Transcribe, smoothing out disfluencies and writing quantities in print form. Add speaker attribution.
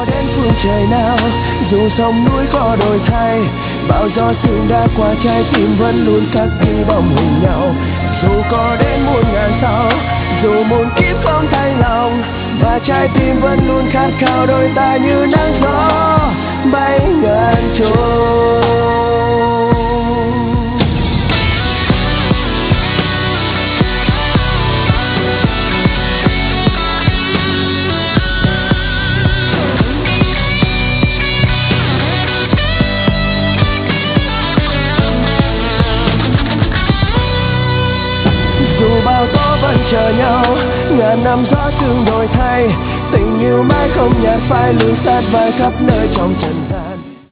Speaker 1: có đến phương trời nào, dù sông núi có đổi thay, bão gió sương đã qua, trái tim vẫn luôn khắc ghi bóng hình nhau. Dù có đến muôn ngàn sao, dù muôn kiếp không thay lòng, và trái tim vẫn luôn khát khao đôi ta như nắng gió bay ngàn trôi. Dù bao tố vẫn chờ nhau, ngàn năm gió sương đổi thay, tình yêu mãi không nhạt phai, lùi sát vai khắp nơi trong trần gian.